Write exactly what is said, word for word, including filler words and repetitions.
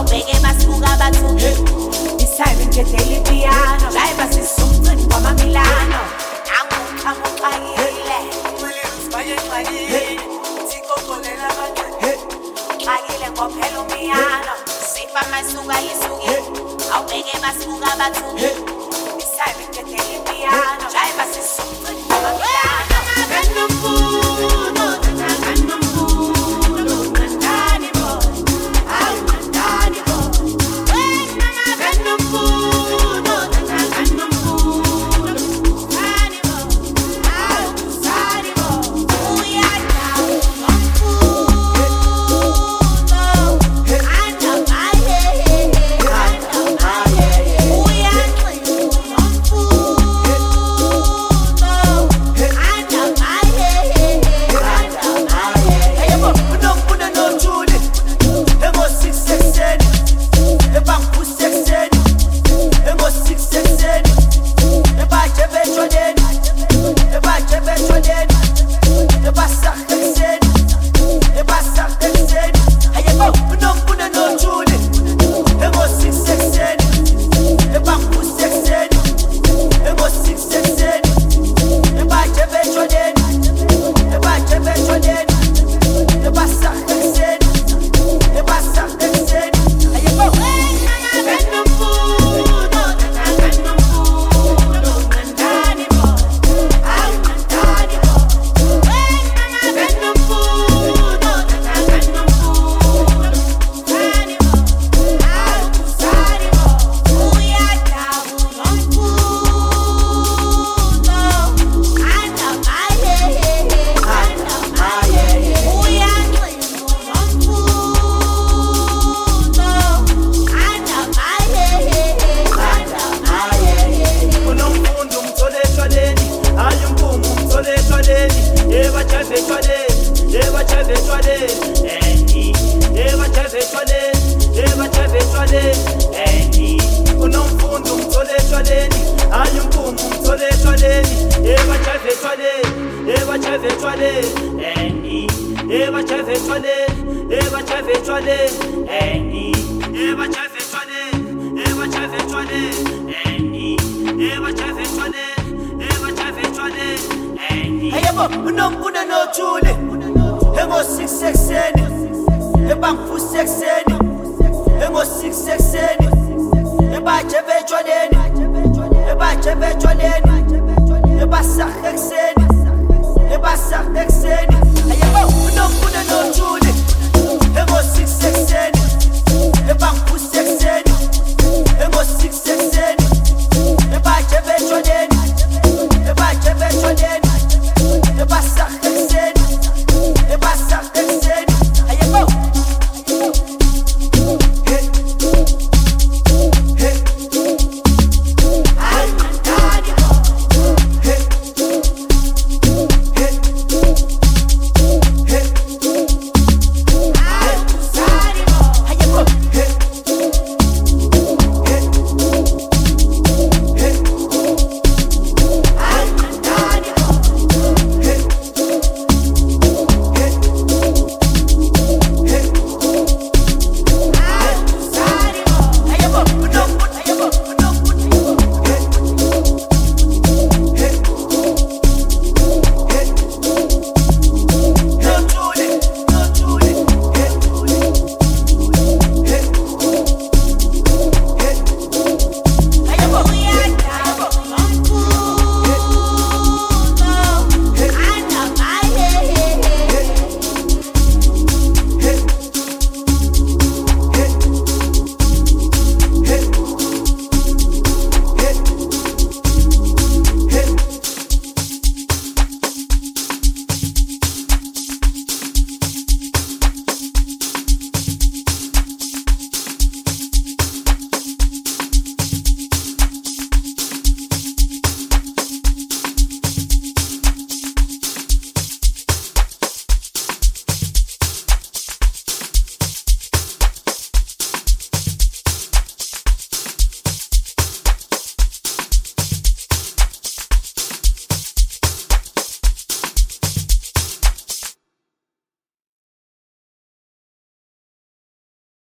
awubheke basibuka bathuke isayini nje daily piano live asisumcini kwamamilano anguqhamuqakile sibaye xakile sikhokolela abantu xakile ngophela umiyano sifa masuka lisuke awubheke basibuka bathuke isayini nje daily piano live asisumcini kwamamilano kanomfuno kanomfuno kandani boy awu kandani boy wena kanomfuno kanomfuno kandani boy awu kandani boy uyana nomfuno anda maye anda maye uyana nomfuno anda maye Unomfuna nothule, hengo six sekseni, ebang fu sekseni.